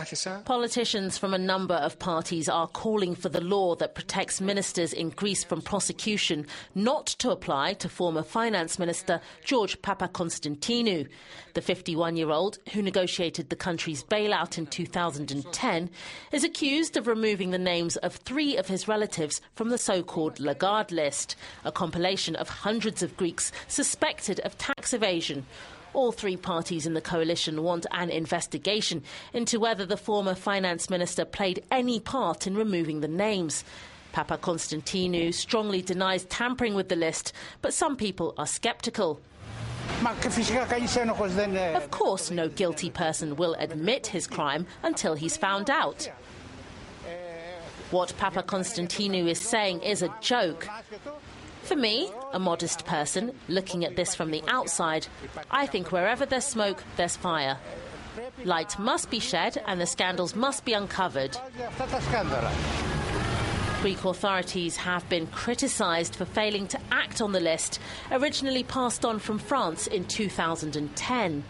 Politicians from a number of parties are calling for the law that protects ministers in Greece from prosecution not to apply to former Finance Minister George Papakonstantinou. The 51-year-old, who negotiated the country's bailout in 2010, is accused of removing the names of 3 of his relatives from the so-called Lagarde list, a compilation of hundreds of Greeks suspected of tax evasion. All 3 parties in the coalition want an investigation into whether the former finance minister played any part in removing the names. Papakonstantinou strongly denies tampering with the list, but some people are sceptical. Of course, no guilty person will admit his crime until he's found out. What Papakonstantinou is saying is a joke. For me, a modest person, looking at this from the outside, I think wherever there's smoke, there's fire. Light must be shed and the scandals must be uncovered. Greek authorities have been criticised for failing to act on the list, originally passed on from France in 2010.